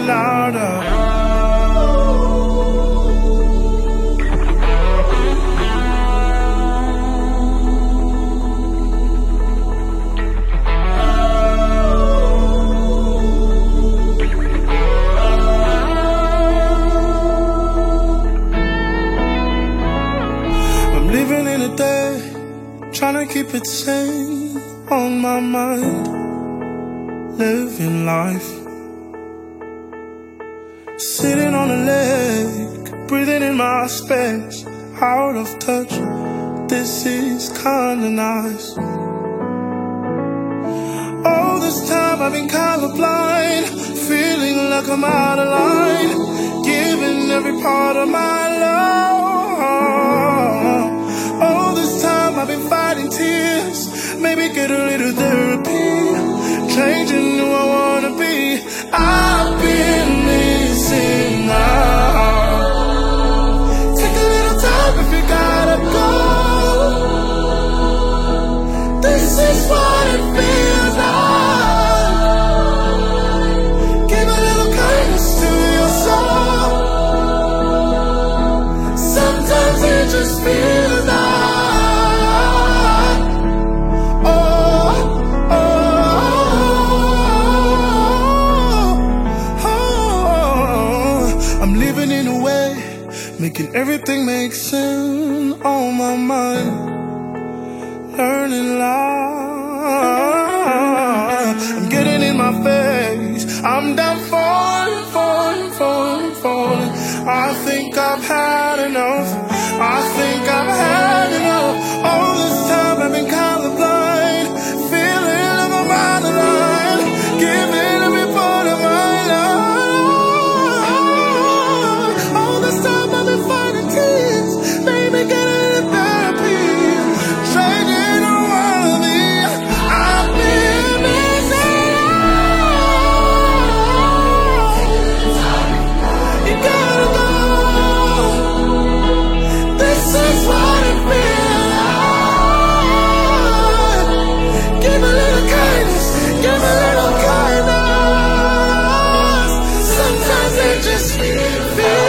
louder. Living in the day, trying to keep it sane on my mind. Living life, sitting on a lake, breathing in my space, out of touch. This is kinda nice. All this time I've been colorblind, feeling like I'm out of line, giving every part of my love. All this time I've been fighting tears, maybe get a little therapy, changing who I wanna be. I've been missing out. Take a little time if you gotta go. This is what it feels like. Give a little kindness to your soul. Sometimes it just feels like I'm living in a way, making everything make sense on my mind. Learning life, I'm getting in my face. I'm done falling, falling, falling, falling. I think I've had enough. I think I've had enough. All this time I've been colorblind, feeling like I'm out of line, giving every part of my life. All this time I've been fighting tears, baby, get a little therapy, changing who I wanna be. I've been missing out. You gotta go. This is what it feels like. Give a little kindness, give a little kindness. Sometimes it just feels